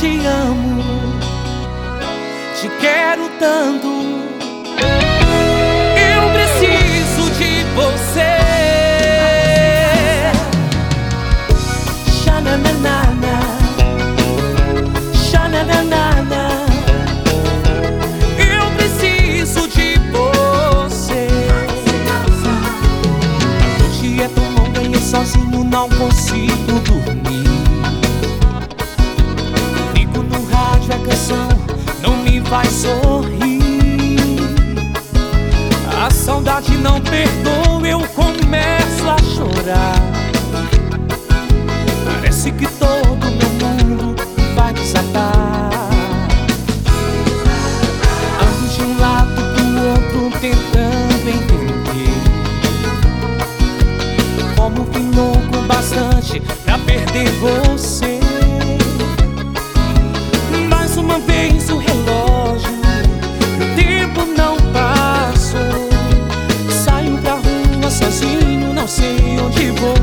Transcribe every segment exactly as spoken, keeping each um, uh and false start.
te amo, te quero tanto. Eu preciso de você. Xananana, xananana. Eu preciso de você. A noite é tão longa e eu sozinho não consigo dormir. Ligo no rádio, a canção não me faz sorrir. A saudade não perdoa, eu começo a chorar. Parece que todo meu mundo vai desatar. Ando de um lado pro outro tentando entender como fui louco bastante pra perder você. Mais uma vez o relógio, o tempo não passou. Saio pra rua sozinho, não sei onde vou.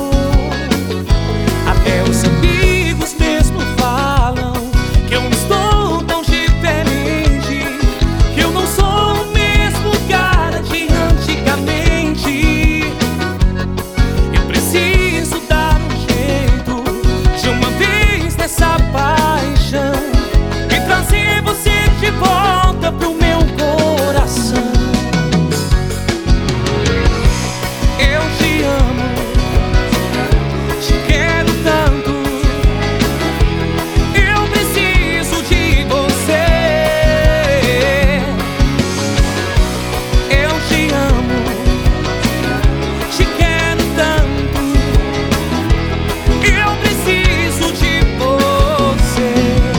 Até os amigos mesmo falam que eu não estou tão diferente, que eu não sou o mesmo cara de antigamente. Eu preciso dar um jeito de uma vez nessa paixão e trazer você de volta pro meu coração. Eu te amo, te quero tanto. Eu preciso de você. Eu te amo, te quero tanto. Eu preciso de você.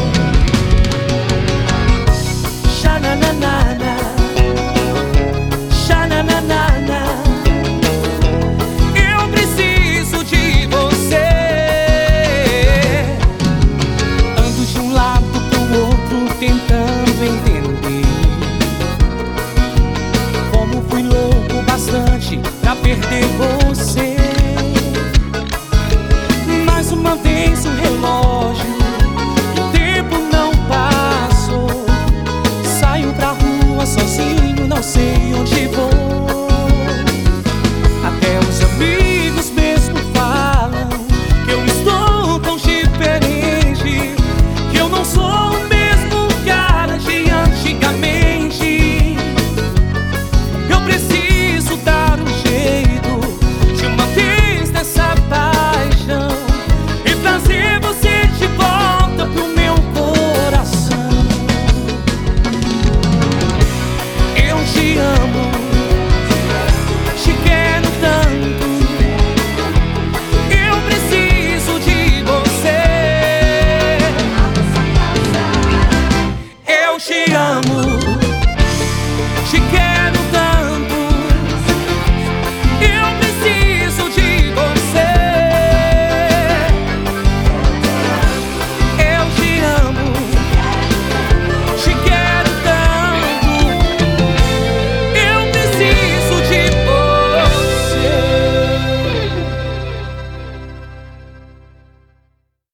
Xananana, xananana. Eu preciso de você. Ando de um lado pro outro tentando entender como fui louco bastante pra perder você. Mais uma vez o relógio, o tempo não passou. Saio pra rua sozinho, não sei onde vou. Até os amigos mesmo falam que eu estou tão diferente, que eu não sou o mesmo cara de antigamente. Eu preciso dar um jeito de uma vez nessa paixão e trazer você de volta pro meu coração. Eu te amo, te quero tanto. Eu preciso de você. Eu te amo, te quero.